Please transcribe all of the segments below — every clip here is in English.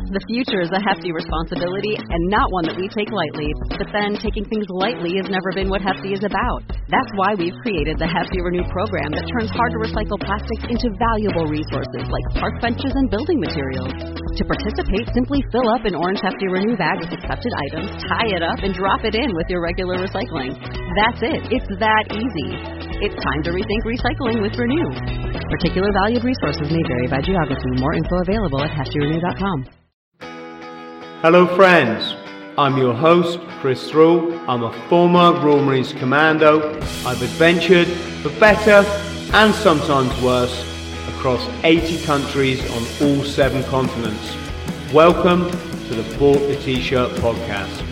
The future is a hefty responsibility and not one that we take lightly. But then taking things lightly has never been what Hefty is about. That's why we've created the Hefty Renew program that turns hard-to-recycle plastics into valuable resources like park benches and building materials. To participate, simply fill up an orange Hefty Renew bag with accepted items, tie it up, and drop it in with your regular recycling. That's it. It's that easy. It's time to rethink recycling with Renew. Particular valued resources may vary by geography. More info available at heftyrenew.com. Hello friends, I'm your host Chris Thrall. I'm a former Royal Marines Commando. I've adventured for better and sometimes worse across 80 countries on all 7 continents. Welcome to the Bought the T-Shirt podcast.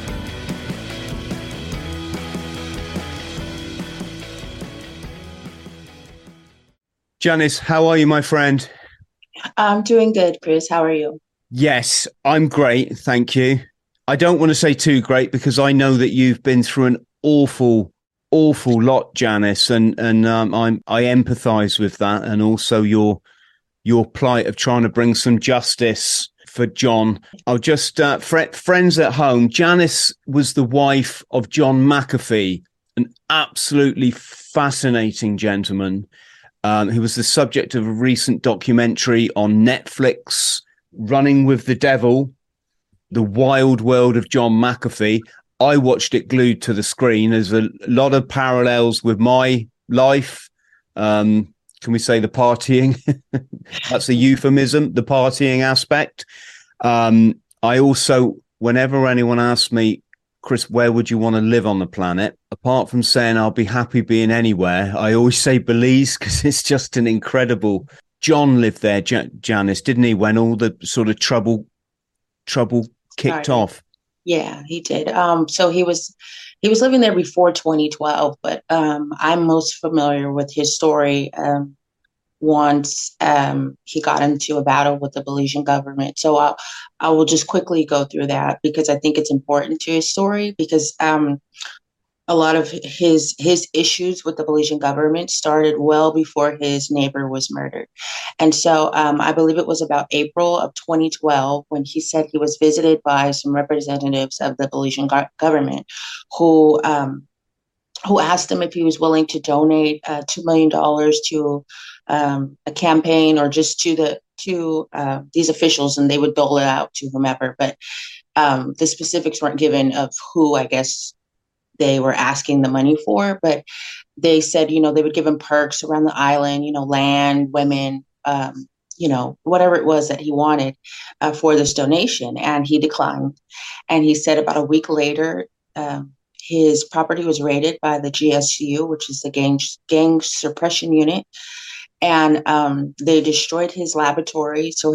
Janice, how are you, my friend? I'm doing good, Chris. How are you? Yes, I'm great, thank you. I don't want to say too great because I know that you've been through an awful lot, Janice, and I empathise with that, and also your plight of trying to bring some justice for John. I'll just friends at home. Janice was the wife of John McAfee, an absolutely fascinating gentleman. He was the subject of a recent documentary on Netflix, Running with the Devil, The Wild World of John McAfee. I watched it glued to the screen. There's a lot of parallels with my life. Can we say the partying? That's a euphemism, the partying aspect. I also, whenever anyone asks me, Chris, where would you want to live on the planet? Apart from saying I'll be happy being anywhere, I always say Belize because it's just an incredible... John lived there, Janice, didn't he, when all the sort of trouble kicked off? Yeah, he did. So he was living there before 2012, but I'm most familiar with his story once he got into a battle with the Belizean government. So I will just quickly go through that because I think it's important to his story because a lot of his issues with the Belizean government started well before his neighbor was murdered. And so I believe it was about April of 2012 when he said he was visited by some representatives of the Belizean government who asked him if he was willing to donate $2 million to a campaign or just to these officials, and they would dole it out to whomever. But the specifics weren't given of who, I guess, they were asking the money for, but they said, they would give him perks around the island, land, women, whatever it was that he wanted for this donation. And he declined. And he said about a week later, his property was raided by the GSU, which is the gang suppression unit. And they destroyed his laboratory. So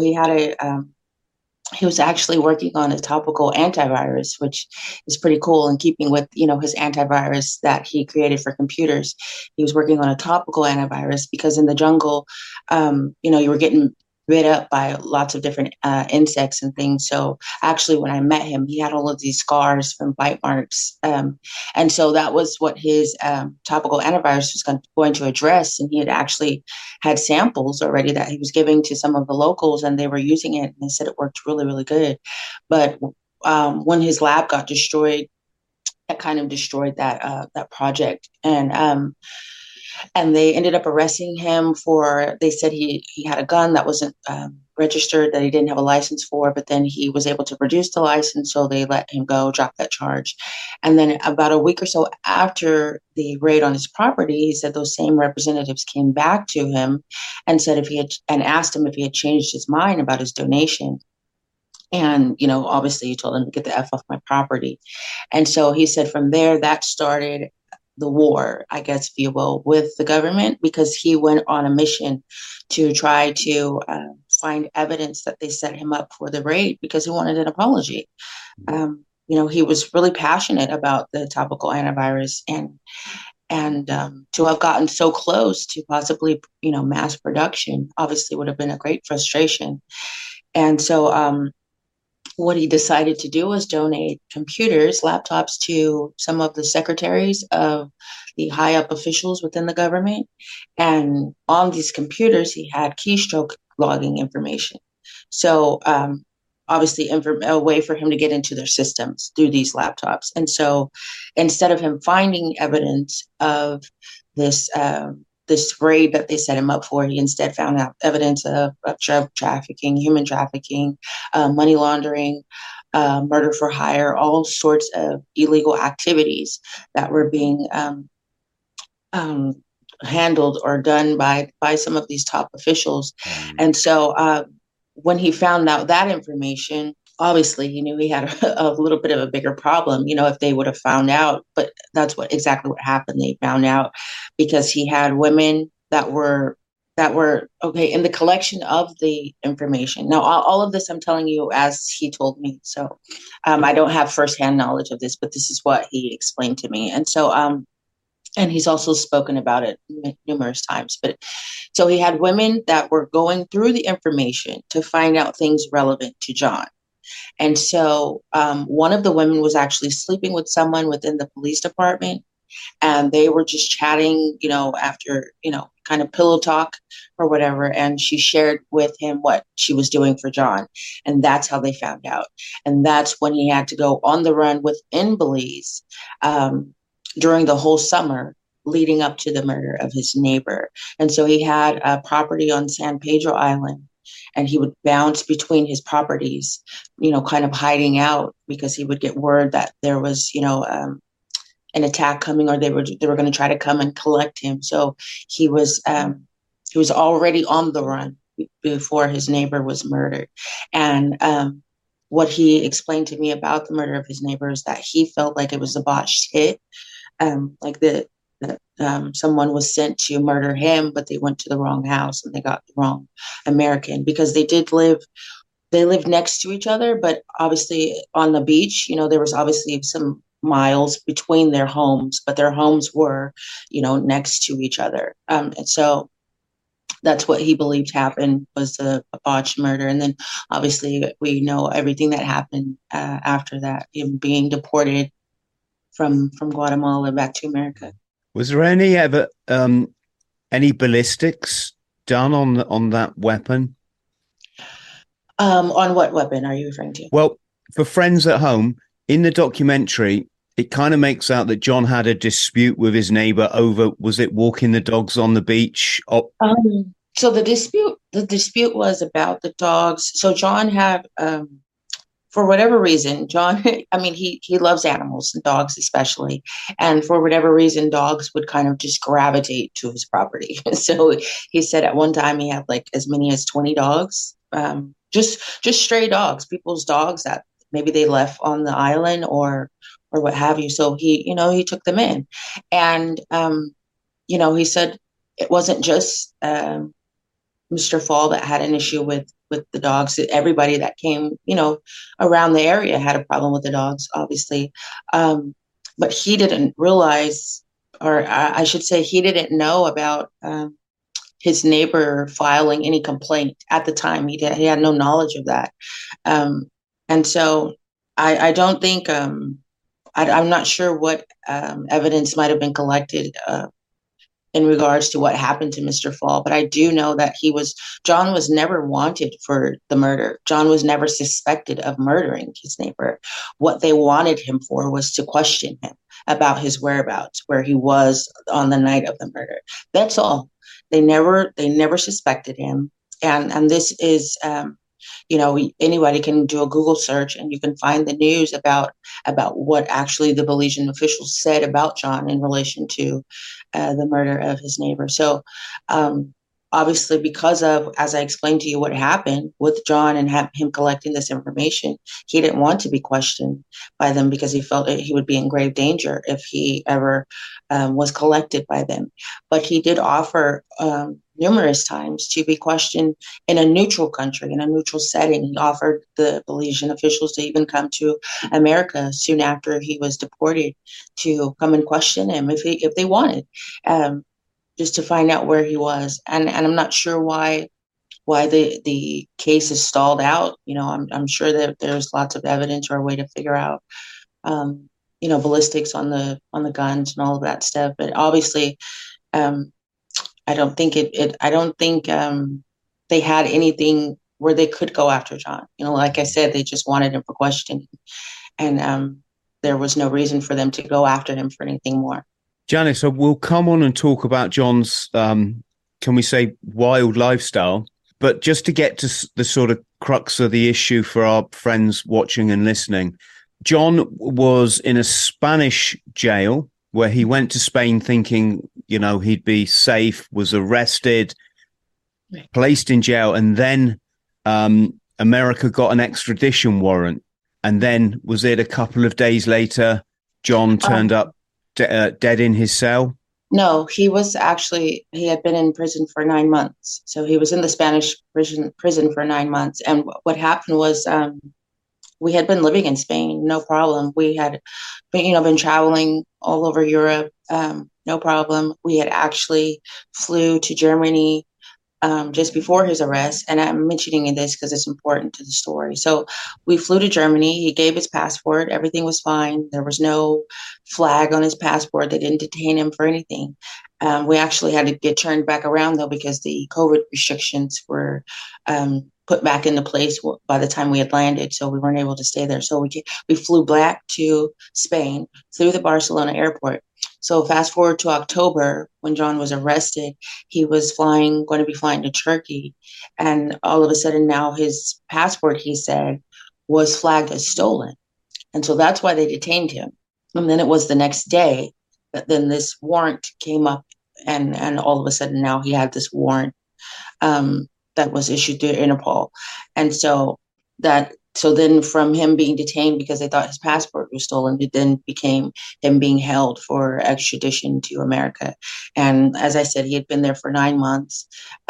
he was actually working on a topical antivirus, which is pretty cool in keeping with, his antivirus that he created for computers. He was working on a topical antivirus because in the jungle, you were getting bit up by lots of different insects and things. So actually, when I met him, he had all of these scars from bite marks. And so that was what his topical antivirus was going to address. And he had actually had samples already that he was giving to some of the locals, and they were using it. And they said it worked really, really good. But when his lab got destroyed, that kind of destroyed that project. And they ended up arresting him they said he had a gun that wasn't registered, that he didn't have a license for, but then he was able to produce the license. So they let him go, drop that charge. And then about a week or so after the raid on his property, he said those same representatives came back to him and said and asked him if he had changed his mind about his donation. And, obviously he told him to get the F off my property. And so he said from there, that started the war, I guess, if you will, with the government, because he went on a mission to try to find evidence that they set him up for the raid because he wanted an apology. He was really passionate about the topical antivirus and to have gotten so close to possibly, mass production obviously would have been a great frustration. And so what he decided to do was donate computers, laptops to some of the secretaries of the high up officials within the government. And on these computers, he had keystroke logging information. So obviously a way for him to get into their systems through these laptops. And so instead of him finding evidence of this, this raid that they set him up for, he instead found out evidence of drug trafficking, human trafficking, money laundering, murder for hire, all sorts of illegal activities that were being um, handled or done by some of these top officials. And so when he found out that information, obviously he knew he had a little bit of a bigger problem, if they would have found out. But that's exactly what happened. They found out because he had women that were okay in the collection of the information. Now, all of this I'm telling you as he told me. So I don't have firsthand knowledge of this, but this is what he explained to me. And so and he's also spoken about it numerous times. But so he had women that were going through the information to find out things relevant to John. And so one of the women was actually sleeping with someone within the police department, and they were just chatting, after, kind of pillow talk or whatever. And she shared with him what she was doing for John. And that's how they found out. And that's when he had to go on the run within Belize during the whole summer leading up to the murder of his neighbor. And so he had a property on San Pedro Island, and he would bounce between his properties, kind of hiding out because he would get word that there was, an attack coming, or they were going to try to come and collect him. So he was already on the run before his neighbor was murdered. And what he explained to me about the murder of his neighbor is that he felt like it was a botched hit, like that someone was sent to murder him, but they went to the wrong house and they got the wrong American, because they lived next to each other, but obviously on the beach, there was obviously some miles between their homes, but their homes were, next to each other. And so that's what he believed happened, was a botched murder. And then obviously we know everything that happened after that, him being deported from Guatemala back to America. Was there any ballistics done on that weapon? On what weapon are you referring to? Well, for friends at home, in the documentary, it kind of makes out that John had a dispute with his neighbor over, was it walking the dogs on the beach? So the dispute was about the dogs. So John had, for whatever reason, John, he loves animals and dogs especially. And for whatever reason, dogs would kind of just gravitate to his property. So he said at one time he had like as many as 20 dogs, just stray dogs, people's dogs that maybe they left on the island or what have you. So he took them in. And, he said it wasn't just Mr. Fall that had an issue with the dogs. Everybody that came, around the area had a problem with the dogs, obviously. But he didn't realize, or I should say he didn't know about his neighbor filing any complaint at the time. He had no knowledge of that. And so I don't think, I'm not sure what evidence might have been collected in regards to what happened to Mr. Fall. But I do know that John was never wanted for the murder. John was never suspected of murdering his neighbor. What they wanted him for was to question him about his whereabouts, where he was on the night of the murder. That's all. They never suspected him. And this is, anybody can do a Google search and you can find the news about what actually the Belizean officials said about John in relation to the murder of his neighbor. So obviously, because of, as I explained to you, what happened with John and him collecting this information, he didn't want to be questioned by them because he felt that he would be in grave danger if he ever was collected by them. But he did offer numerous times to be questioned in a neutral country, in a neutral setting. He offered the Belizean officials to even come to America soon after he was deported to come and question him if they wanted, just to find out where he was. And I'm not sure why the case is stalled out. I'm sure that there's lots of evidence or a way to figure out, ballistics on the guns and all of that stuff. But obviously, I don't think they had anything where they could go after John. Like I said, they just wanted him for questioning, and there was no reason for them to go after him for anything more. Janice, so we'll come on and talk about John's, can we say, wild lifestyle. But just to get to the sort of crux of the issue for our friends watching and listening, John was in a Spanish jail where he went to Spain thinking, he'd be safe, was arrested, placed in jail, and then America got an extradition warrant. And then was it a couple of days later, John turned up dead in his cell? No, he had been in prison for 9 months. So he was in the Spanish prison for 9 months. And what happened was we had been living in Spain, no problem. We had been traveling all over Europe, no problem. We had actually flew to Germany just before his arrest. And I'm mentioning this because it's important to the story. So we flew to Germany. He gave his passport. Everything was fine. There was no flag on his passport. They didn't detain him for anything. We actually had to get turned back around, though, because the COVID restrictions were put back into place by the time we had landed. So we weren't able to stay there. So we flew back to Spain through the Barcelona airport. So fast forward to October, when John was arrested, he was going to be flying to Turkey. And all of a sudden now his passport, he said, was flagged as stolen. And so that's why they detained him. And then it was the next day that then this warrant came up, and all of a sudden now he had this warrant that was issued to Interpol. And so then from him being detained because they thought his passport was stolen, it then became him being held for extradition to America. And as I said, he had been there for 9 months.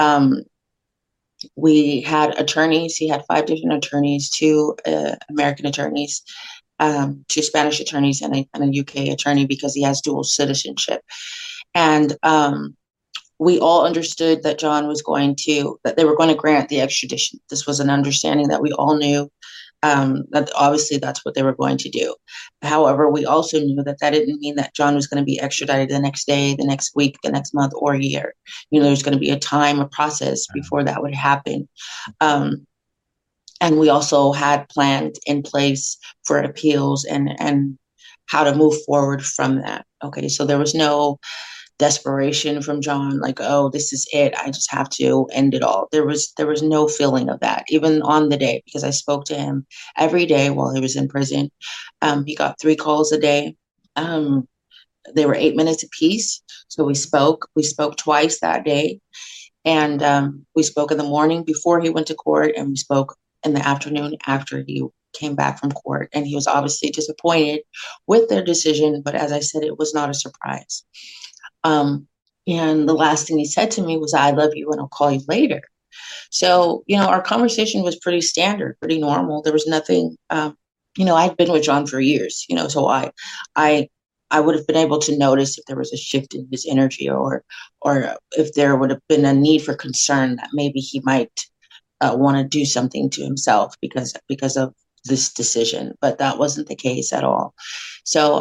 We had attorneys. He had 5 different attorneys, 2 American attorneys, 2 Spanish attorneys, and a UK attorney, because he has dual citizenship. And we all understood that that they were going to grant the extradition. This was an understanding that we all knew, that obviously that's what they were going to do. However, we also knew that didn't mean that John was going to be extradited the next day, the next week, the next month, or year. There's going to be a process before that would happen. And we also had planned in place for appeals and how to move forward from that. Okay, so there was no desperation from John, like, oh, this is it, I just have to end it all. There was no feeling of that, even on the day, because I spoke to him every day while he was in prison. He got 3 calls a day. They were 8 minutes apiece. So we spoke twice that day. And we spoke in the morning before he went to court, and we spoke in the afternoon after he came back from court. And he was obviously disappointed with their decision, but as I said, it was not a surprise. And the last thing he said to me was, I love you and I'll call you later. So, our conversation was pretty standard, pretty normal. There was nothing, I'd been with John for years, so I would have been able to notice if there was a shift in his energy, or if there would have been a need for concern that maybe he might want to do something to himself because of this decision. But that wasn't the case at all. So,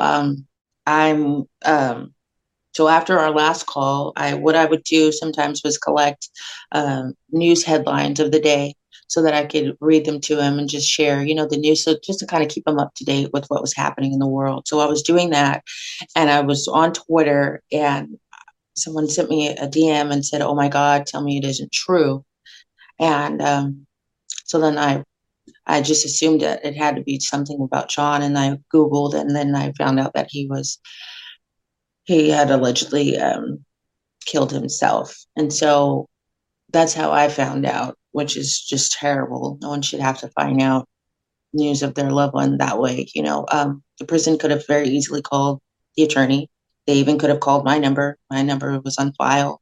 So after our last call, what I would do sometimes was collect news headlines of the day so that I could read them to him and just share, the news, so just to kind of keep him up to date with what was happening in the world. So I was doing that, and I was on Twitter, and someone sent me a DM and said, "Oh my God, tell me it isn't true." And so then I just assumed that it had to be something about John, and I Googled, and then I found out that he had allegedly killed himself. And so that's how I found out, which is just terrible. No one should have to find out news of their loved one that way. The prison could have very easily called the attorney. They even could have called my number. My number was on file.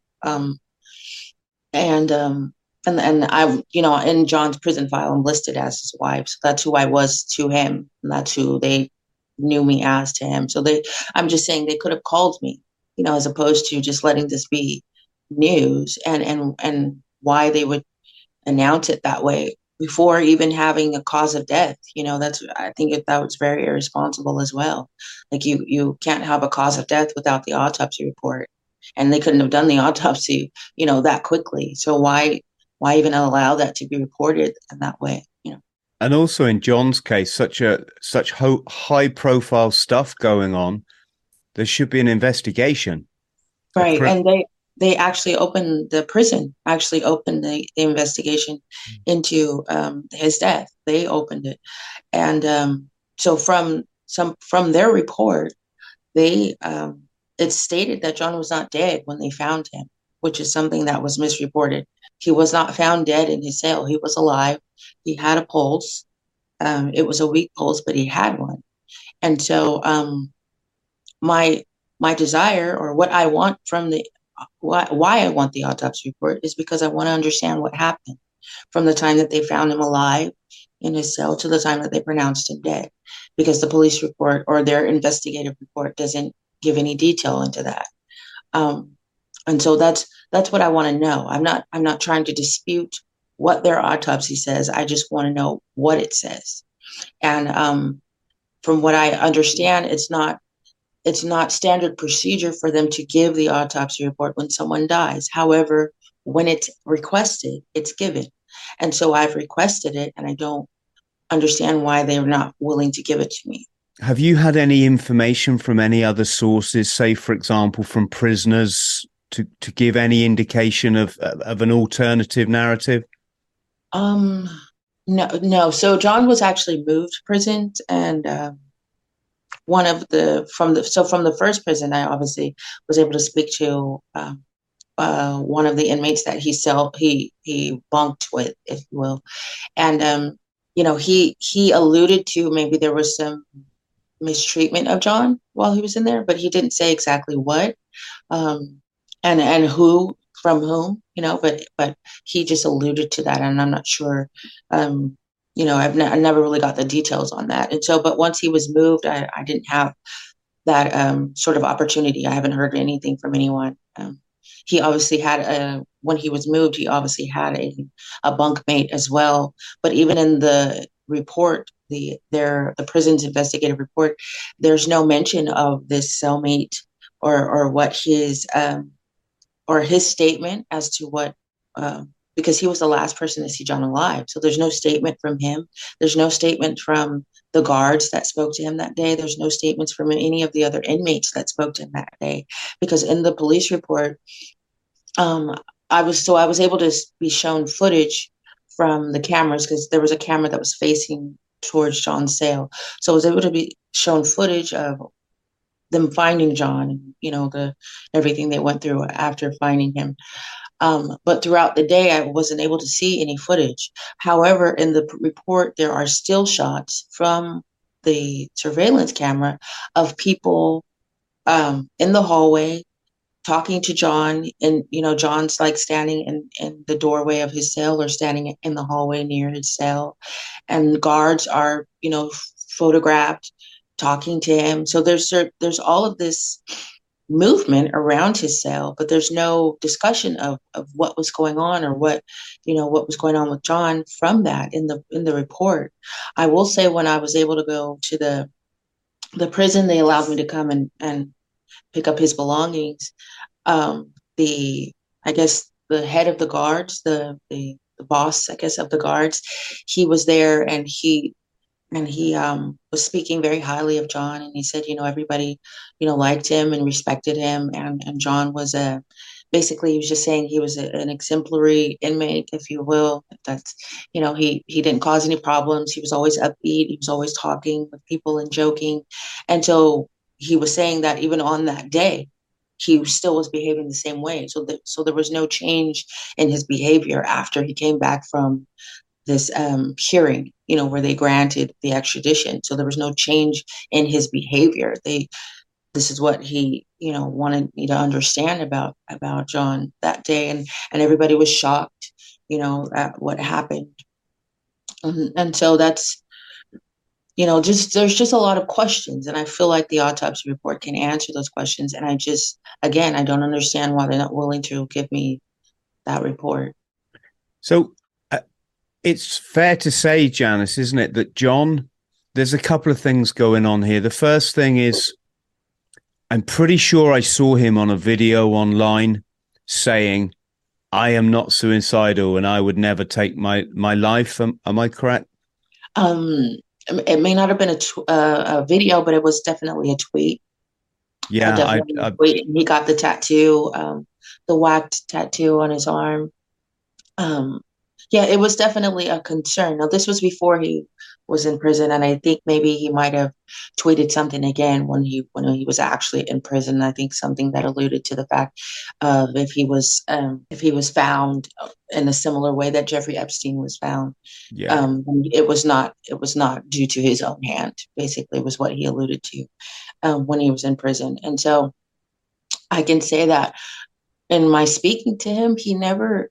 And I, in John's prison file, I'm listed as his wife. So that's who I was to him. And that's who they knew me as to him. So I'm just saying they could have called me, as opposed to just letting this be news, and why they would announce it that way before even having a cause of death. I think that was very irresponsible as well. Like you can't have a cause of death without the autopsy report, and they couldn't have done the autopsy, that quickly. So why why even allow that to be reported in that way? And also in John's case, such high profile stuff going on, there should be an investigation. Right. And they actually the prison actually opened the investigation into his death. They opened it. And so from their report, it stated that John was not dead when they found him, which is something that was misreported. He was not found dead in his cell. He was alive. He had a pulse. It was a weak pulse, but he had one. And so my desire, or what I want from why I want the autopsy report, is because I want to understand what happened from the time that they found him alive in his cell to the time that they pronounced him dead, because the police report or their investigative report doesn't give any detail into that. And so that's what I want to know. I'm not trying to dispute what their autopsy says. I just want to know what it says. And from what I understand, it's not standard procedure for them to give the autopsy report when someone dies. However, when it's requested, it's given. And so I've requested it, and I don't understand why they're not willing to give it to me. Have you had any information from any other sources, say, for example, from prisoners, to give any indication of an alternative narrative? No. So John was actually moved prisons, and from the first prison, I obviously was able to speak to one of the inmates that he bunked with, if you will, and he alluded to maybe there was some mistreatment of John while he was in there, but he didn't say exactly what, and who from whom, but he just alluded to that, and I'm not sure. I never really got the details on that. And so, but once he was moved, I didn't have that sort of opportunity. I haven't heard anything from anyone. He obviously had when he was moved, he obviously had a bunkmate as well. But even in the report, the prison's investigative report, there's no mention of this cellmate or what his or his statement as to what. Because he was the last person to see John alive. So there's no statement from him. There's no statement from the guards that spoke to him that day. There's no statements from any of the other inmates that spoke to him that day. Because in the police report, I was able to be shown footage from the cameras, because there was a camera that was facing towards John's cell. So I was able to be shown footage of them finding John, everything they went through after finding him. But throughout the day, I wasn't able to see any footage. However, in the report, there are still shots from the surveillance camera of people in the hallway talking to John. And, John's like standing in the doorway of his cell or standing in the hallway near his cell. And guards are, photographed talking to him. So there's all of this movement around his cell, but there's no discussion of what was going on or what was going on with John from that in the report. I will say, when I was able to go to the prison, they allowed me to come and pick up his belongings. I guess the head of the guards, the boss, I guess, of the guards, he was there, and he was speaking very highly of John, and he said, everybody, liked him and respected him, and John was basically, he was just saying he was an exemplary inmate, if you will. That's, he didn't cause any problems. He was always upbeat. He was always talking with people and joking, and so he was saying that even on that day, he still was behaving the same way. So there was no change in his behavior after he came back from this hearing, where they granted the extradition. So there was no change in his behavior. This is what he, wanted me to understand about John that day. And everybody was shocked, at what happened. And so that's, there's just a lot of questions. And I feel like the autopsy report can answer those questions. And I don't understand why they're not willing to give me that report. So it's fair to say, Janice, isn't it, that John, there's a couple of things going on here. The first thing is, I'm pretty sure I saw him on a video online saying I am not suicidal and I would never take my life. Am I correct? Um, it may not have been a video, but it was definitely a tweet. Yeah, Definitely a tweet. He got the tattoo, the whacked tattoo on his arm. Um, yeah, it was definitely a concern. Now, this was before he was in prison, and I think maybe he might have tweeted something again when he was actually in prison. I think something that alluded to the fact of if he was found in a similar way that Jeffrey Epstein was found. yeah. It was not due to his own hand. Basically, was what he alluded to when he was in prison, and so I can say that in my speaking to him, he never.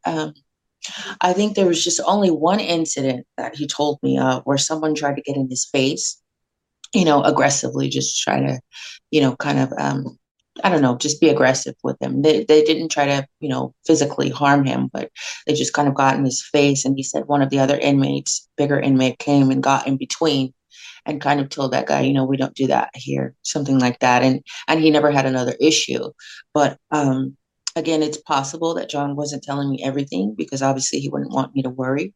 I think there was just only one incident that he told me of where someone tried to get in his face, aggressively, just try to, kind of, I don't know, just be aggressive with him. They didn't try to, physically harm him, but they just kind of got in his face. And he said one of the other inmates, bigger inmate, came and got in between and kind of told that guy, we don't do that here, something like that. And he never had another issue. But again, it's possible that John wasn't telling me everything because obviously he wouldn't want me to worry.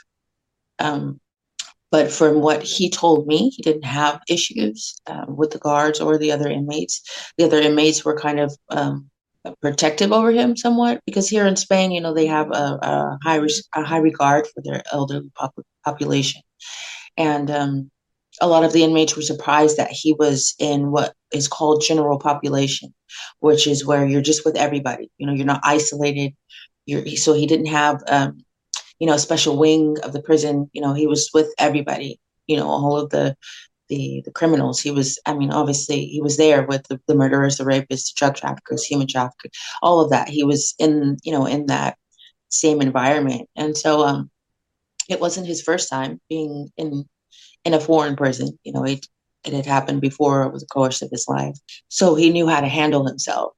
Um, but from what he told me, he didn't have issues with the guards or the other inmates. The other inmates were kind of protective over him somewhat because here in Spain, they have a high regard for their elderly population, and a lot of the inmates were surprised that he was in what is called general population, which is where you're just with everybody. You're not isolated. So he didn't have a special wing of the prison. He was with everybody. All of the criminals. He was, I mean, obviously he was there with the murderers, the rapists, the drug traffickers, human traffickers, all of that. He was in that same environment, and so it wasn't his first time being in a foreign prison. It had happened before over the course of his life, so he knew how to handle himself.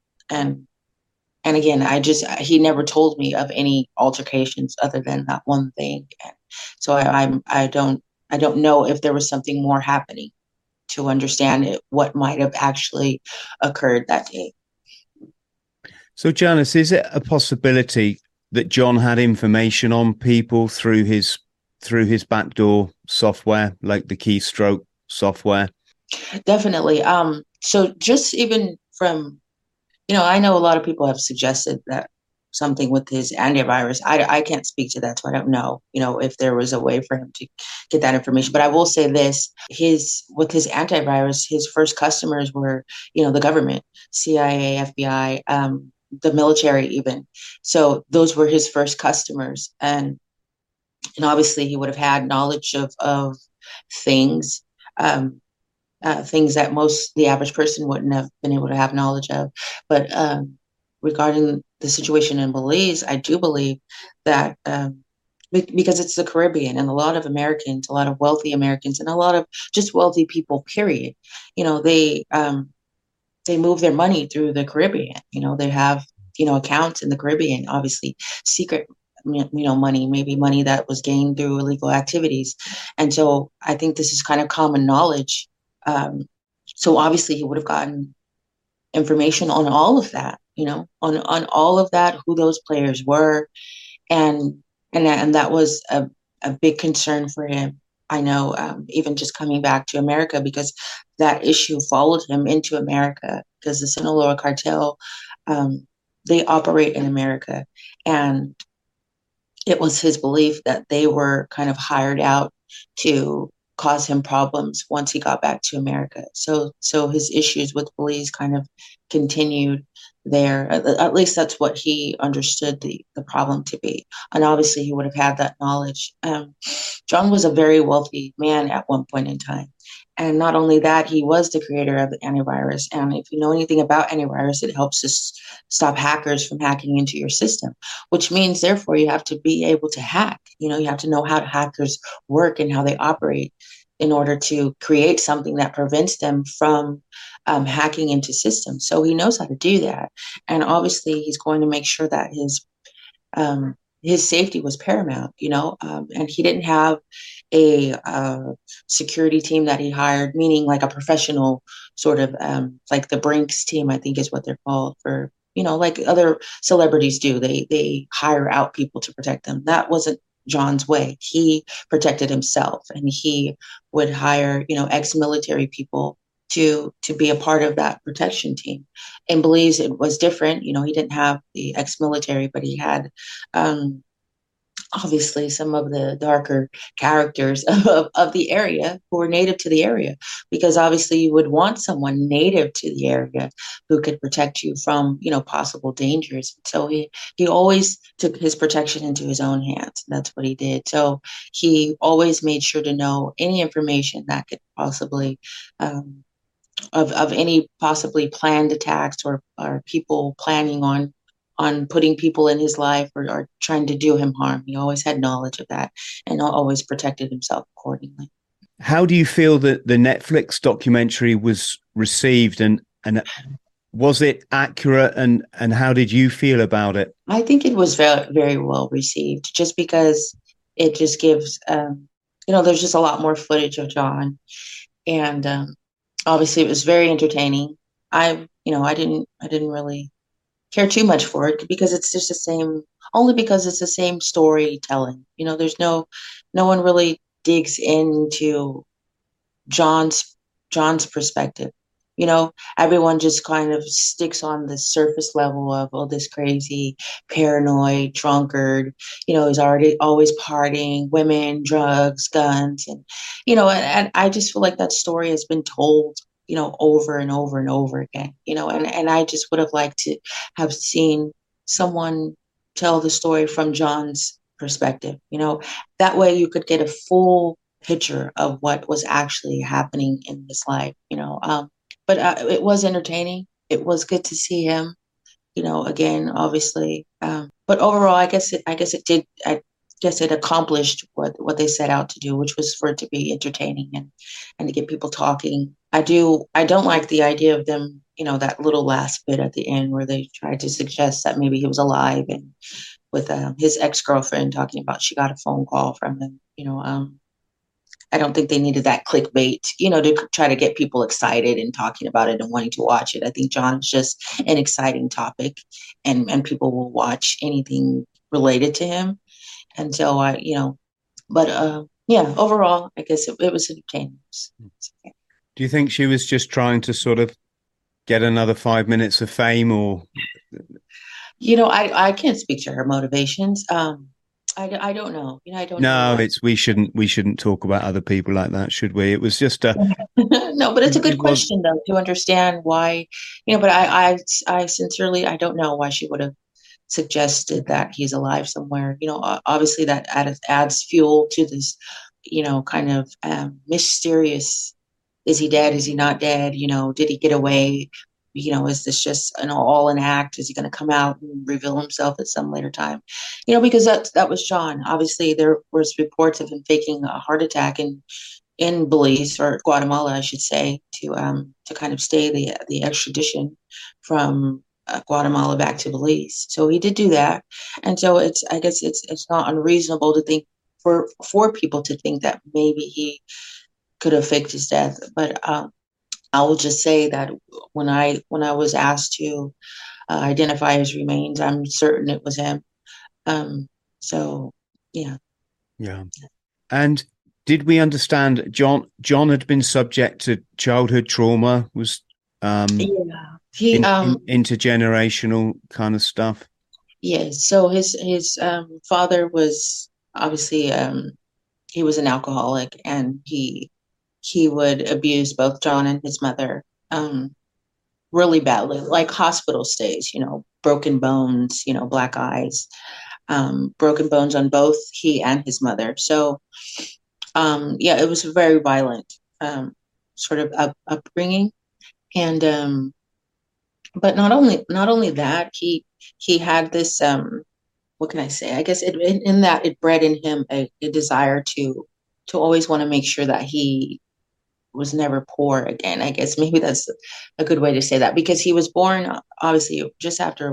And again, he never told me of any altercations other than that one thing. And so I don't know if there was something more happening to understand what might have actually occurred that day. So, Janice, is it a possibility that John had information on people through his backdoor software, like the keystroke software? Definitely. So just even from, I know a lot of people have suggested that something with his antivirus. I can't speak to that, so I don't know, if there was a way for him to get that information. But I will say this: with his antivirus, his first customers were, the government, CIA, FBI, the military, even. So those were his first customers, and obviously he would have had knowledge of things. Things that the average person wouldn't have been able to have knowledge of. But regarding the situation in Belize, I do believe that because it's the Caribbean and a lot of Americans, a lot of wealthy Americans, and a lot of just wealthy people, period, they move their money through the Caribbean. They have accounts in the Caribbean, obviously secret money, maybe money that was gained through illegal activities. And so I think this is kind of common knowledge. So obviously he would have gotten information on all of that, on all of that, who those players were. And that was a big concern for him. I know, even just coming back to America, because that issue followed him into America, because the Sinaloa cartel, they operate in America. And it was his belief that they were kind of hired out to cause him problems once he got back to America. So his issues with Belize kind of continued there. At least that's what he understood the problem to be. And obviously he would have had that knowledge. John was a very wealthy man at one point in time. And not only that, he was the creator of the antivirus. And if you know anything about antivirus, it helps us stop hackers from hacking into your system, which means, therefore, you have to be able to hack. You have to know how hackers work and how they operate in order to create something that prevents them from hacking into systems. So he knows how to do that. And obviously, he's going to make sure that his safety was paramount, and he didn't have a security team that he hired, meaning like a professional sort of like the Brinks team, I think is what they're called, for like other celebrities do. They hire out people to protect them. That wasn't John's way. He protected himself, and he would hire, ex-military people to be a part of that protection team. And Belize, it was different. He didn't have the ex-military, but he had obviously some of the darker characters of the area who were native to the area, because obviously you would want someone native to the area who could protect you from possible dangers. So he always took his protection into his own hands. That's what he did. So he always made sure to know any information that could possibly of any possibly planned attacks or people planning on putting people in his life or trying to do him harm. He always had knowledge of that and always protected himself accordingly. How do you feel that the Netflix documentary was received, and was it accurate, and how did you feel about it? I think it was very, very well received, just because it just gives, there's just a lot more footage of John, and obviously it was very entertaining. I didn't really care too much for it because it's just the same, only because it's the same storytelling. There's no one really digs into John's perspective. Everyone just kind of sticks on the surface level of, oh, this crazy, paranoid, drunkard, he's already always partying, women, drugs, guns. And I just feel like that story has been told, over and over and over again, and I just would have liked to have seen someone tell the story from John's perspective, that way you could get a full picture of what was actually happening in his life, but it was entertaining. It was good to see him, again, obviously. But overall, I guess it did. I guess it accomplished what they set out to do, which was for it to be entertaining and to get people talking. I don't like the idea of them, that little last bit at the end where they tried to suggest that maybe he was alive, and with his ex-girlfriend talking about she got a phone call from him. I don't think they needed that clickbait, to try to get people excited and talking about it and wanting to watch it. I think John's just an exciting topic, and people will watch anything related to him. And so yeah, overall, I guess it was entertaining. Okay. Do you think she was just trying to sort of get another 5 minutes of fame, or? I can't speak to her motivations. I don't know. I don't know. No, we shouldn't talk about other people like that, should we? It was just a no, but it's a good question though, to understand why. But I sincerely, I don't know why she would have suggested that he's alive somewhere. Obviously that adds fuel to this, kind of mysterious. Is he dead? Is he not dead? Did he get away? Is this just all an act? Is he going to come out and reveal himself at some later time? Because that was John. Obviously, there was reports of him faking a heart attack in Belize, or Guatemala, I should say, to kind of stay the extradition from Guatemala back to Belize. So he did do that, and so I guess it's not unreasonable to think for people to think that maybe he could have faked his death, but. I will just say that when I was asked to identify his remains, I'm certain it was him. So, yeah. Yeah. And did we understand John had been subject to childhood trauma? Was he intergenerational kind of stuff? Yes. So his father was obviously he was an alcoholic, and he would abuse both John and his mother really badly, like hospital stays, broken bones, black eyes, broken bones on both he and his mother. So, it was a very violent sort of upbringing. And but not only that, he had this, what can I say? I guess in that it bred in him a desire to always want to make sure that he was never poor again. I guess maybe that's a good way to say that, because he was born obviously just after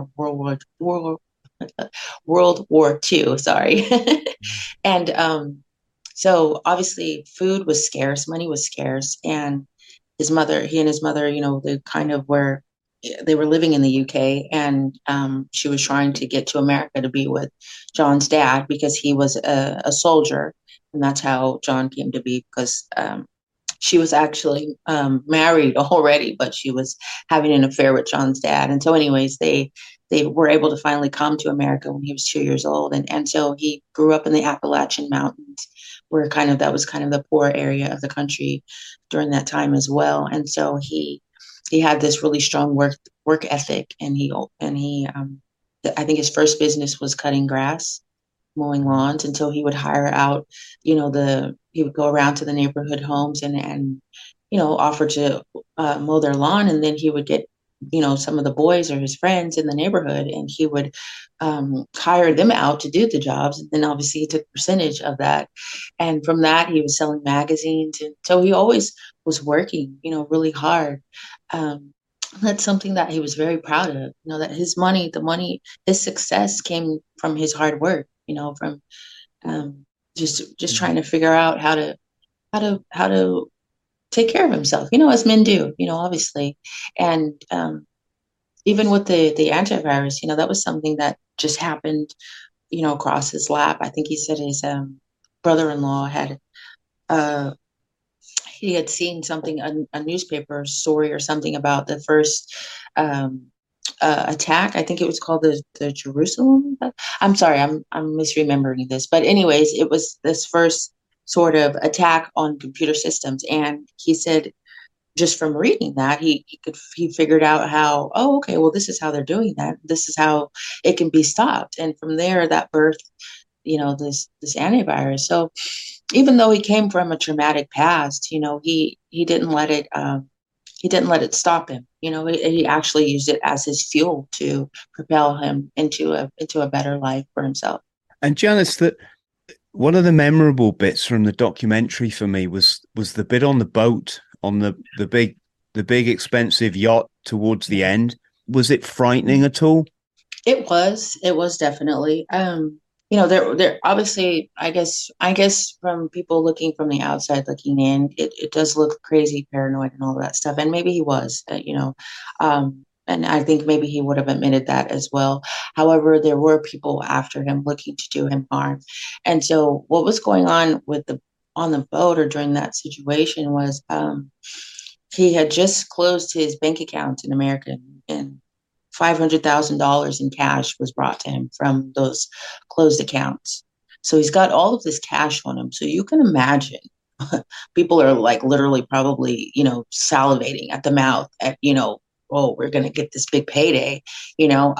World War II. Sorry, and so obviously food was scarce, money was scarce, and he and his mother, they kind of were they were living in the UK, and she was trying to get to America to be with John's dad because he was a soldier, and that's how John came to be. Because she was actually married already, but she was having an affair with John's dad, and so, anyways, they were able to finally come to America when he was 2 years old, and so he grew up in the Appalachian Mountains, where that was kind of the poor area of the country during that time as well, and so he had this really strong work ethic, and I think his first business was cutting grass, mowing lawns, until he would hire out, he would go around to the neighborhood homes and offer to mow their lawn, and then he would get some of the boys or his friends in the neighborhood, and he would hire them out to do the jobs, and then obviously he took a percentage of that, and from that he was selling magazines, and so he always was working really hard. um, that's something that he was very proud of, that his success came from his hard work, from just trying to figure out how to take care of himself, as men do, obviously. And even with the antivirus, that was something that just happened, across his lap. I think he said his brother-in-law uh, he had seen something, a newspaper story or something about the first um, attack. I think it was called the Jerusalem. I'm sorry, I'm misremembering this, but anyways, it was this first sort of attack on computer systems, and he said just from reading that he figured out how, oh, okay, well, this is how they're doing that. This is how it can be stopped, and from there that birthed this antivirus. So even though he came from a traumatic past, he didn't let it stop him. He actually used it as his fuel to propel him into a better life for himself. And Janice, that one of the memorable bits from the documentary for me was the bit on the boat on the big expensive yacht towards the end. Was it frightening at all? It was definitely. There obviously, I guess from people looking from the outside looking in, it does look crazy, paranoid, and all that stuff. And maybe he was, and I think maybe he would have admitted that as well. However, there were people after him looking to do him harm. And so what was going on on the boat or during that situation was, he had just closed his bank account in America, and $500,000 in cash was brought to him from those closed accounts. So he's got all of this cash on him. So you can imagine people are like literally probably, salivating at the mouth at, oh, we're going to get this big payday, you know.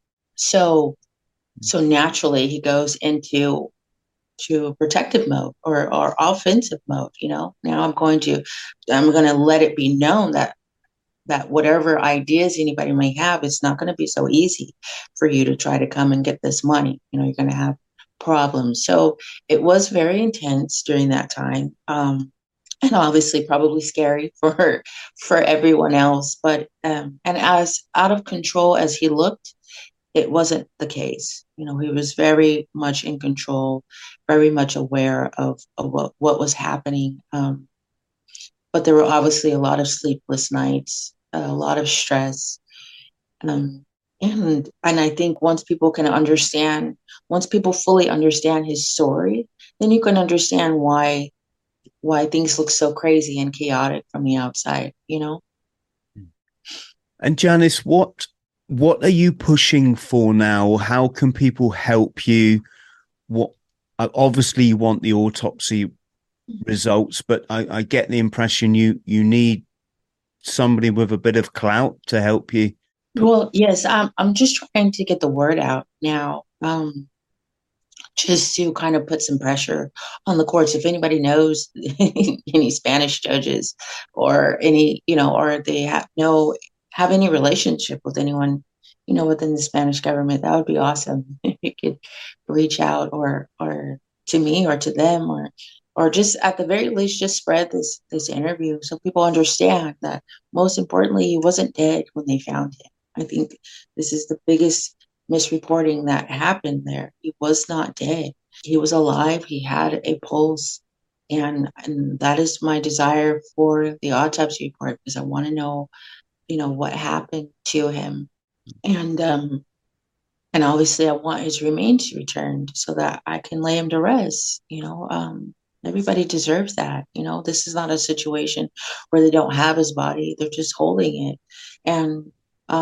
So naturally he goes into protective mode or offensive mode. Now I'm going to let it be known that whatever ideas anybody may have, it's not going to be so easy for you to try to come and get this money. You're going to have problems. So it was very intense during that time. And obviously probably scary for everyone else. But and as out of control as he looked, it wasn't the case. He was very much in control, very much aware of what was happening. But there were obviously a lot of sleepless nights, a lot of stress. And I think once people fully understand his story, then you can understand why things look so crazy and chaotic from the outside. And Janice, what are you pushing for now? How can people help you? What obviously you want the autopsy results, but I get the impression you need somebody with a bit of clout to help you. Well, yes, I'm just trying to get the word out now, just to kind of put some pressure on the courts. If anybody knows any Spanish judges or any, or they have any relationship with anyone, within the Spanish government, that would be awesome. You could reach out or to me or to them, or just at the very least, just spread this interview so people understand that most importantly, he wasn't dead when they found him. I think this is the biggest misreporting that happened there. He was not dead. He was alive. He had a pulse. And that is my desire for the autopsy report, because I want to know what happened to him. And obviously I want his remains returned so that I can lay him to rest. Everybody deserves that. This is not a situation where they don't have his body. They're just holding it. And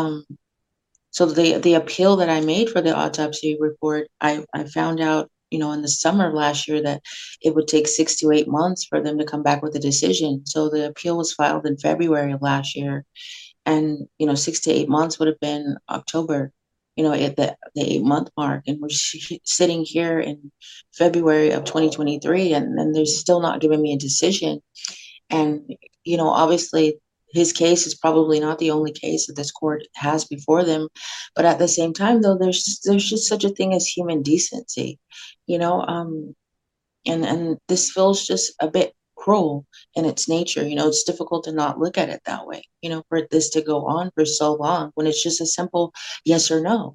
so the appeal that I made for the autopsy report, I found out, in the summer of last year that it would take 6 to 8 months for them to come back with a decision. So the appeal was filed in February of last year. And, 6 to 8 months would have been October, at the 8-month mark. And we're sitting here in February of 2023, and they're still not giving me a decision. And, obviously his case is probably not the only case that this court has before them. But at the same time, though, there's just such a thing as human decency, and this feels just a bit cruel in its nature. It's difficult to not look at it that way, for this to go on for so long when it's just a simple yes or no.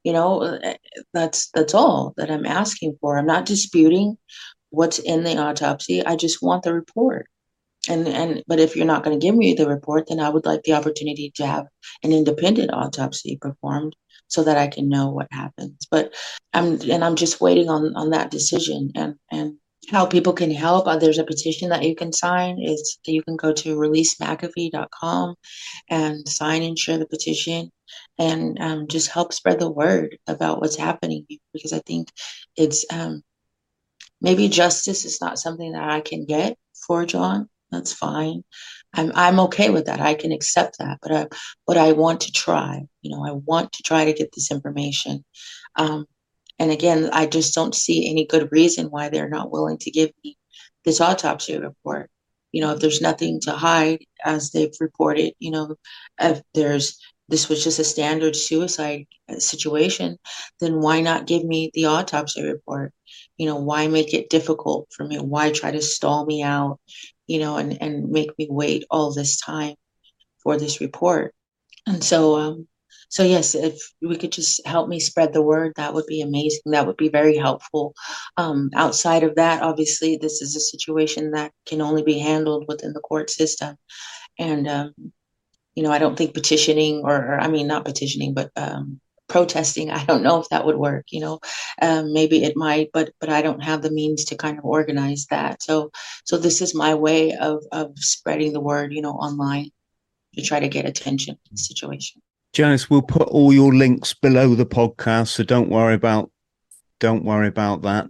That's all that I'm asking for. I'm not disputing what's in the autopsy. I just want the report. But if you're not going to give me the report, then I would like the opportunity to have an independent autopsy performed so that I can know what happens. But I'm just waiting on that decision. And how people can help. There's a petition that you can sign. You can go to releasemcafee.com and sign and share the petition, and just help spread the word about what's happening, because I think it's maybe justice is not something that I can get for John. That's fine. I'm okay with that. I can accept that. But I want to try. I want to try to get this information. And again, I just don't see any good reason why they're not willing to give me this autopsy report. If there's nothing to hide, as they've reported, if this was just a standard suicide situation, then why not give me the autopsy report? Why make it difficult for me? Why try to stall me out, and make me wait all this time for this report? And so yes, if we could just help me spread the word, that would be amazing. That would be very helpful. Outside of that, obviously, this is a situation that can only be handled within the court system. And, I don't think petitioning not petitioning, but protesting, I don't know if that would work. Maybe it might, but I don't have the means to kind of organize that. So this is my way of spreading the word, online, to try to get attention to the situation. Janice, we'll put all your links below the podcast, so don't worry about that.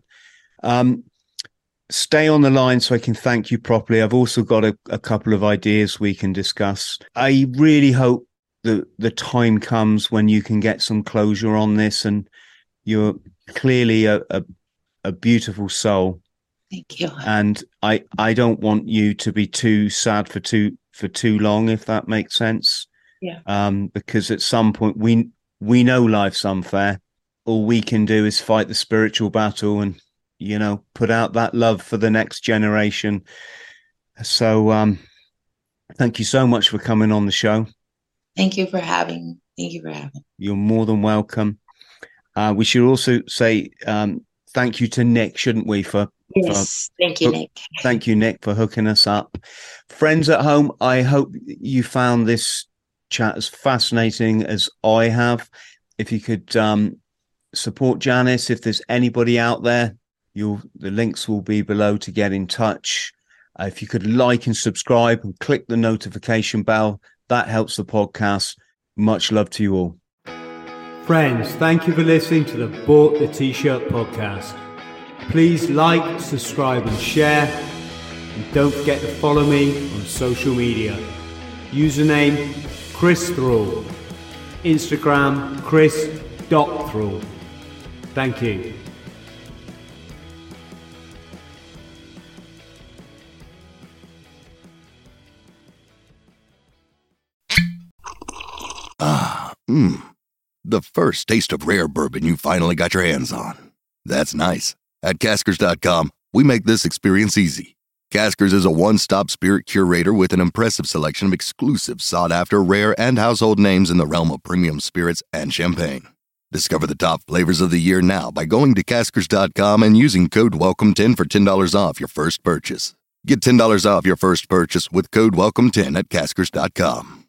Stay on the line so I can thank you properly. I've also got a couple of ideas we can discuss. I really hope that the time comes when you can get some closure on this, and you're clearly a beautiful soul. Thank you. And I don't want you to be too sad for too long, if that makes sense. Yeah. Because at some point we know life's unfair. All we can do is fight the spiritual battle and, put out that love for the next generation. So, thank you so much for coming on the show. Thank you for having me. You're more than welcome. We should also say, thank you to Nick, shouldn't we? Thank you, Nick. Thank you, Nick, for hooking us up. Friends at home, I hope you found this chat as fascinating as I have. If you could support Janice, if there's anybody out there, the links will be below to get in touch. If you could like and subscribe and click the notification bell, that helps the podcast. Much love to you all. Friends, thank you for listening to the Bought the T-Shirt podcast. Please like, subscribe and share, and don't forget to follow me on social media. Username Chris Thrall. Instagram Chris.Thrall. Thank you. The first taste of rare bourbon you finally got your hands on. That's nice. At Caskers.com, we make this experience easy. Caskers is a one-stop spirit curator with an impressive selection of exclusive, sought-after, rare, and household names in the realm of premium spirits and champagne. Discover the top flavors of the year now by going to Caskers.com and using code WELCOME10 for $10 off your first purchase. Get $10 off your first purchase with code WELCOME10 at Caskers.com.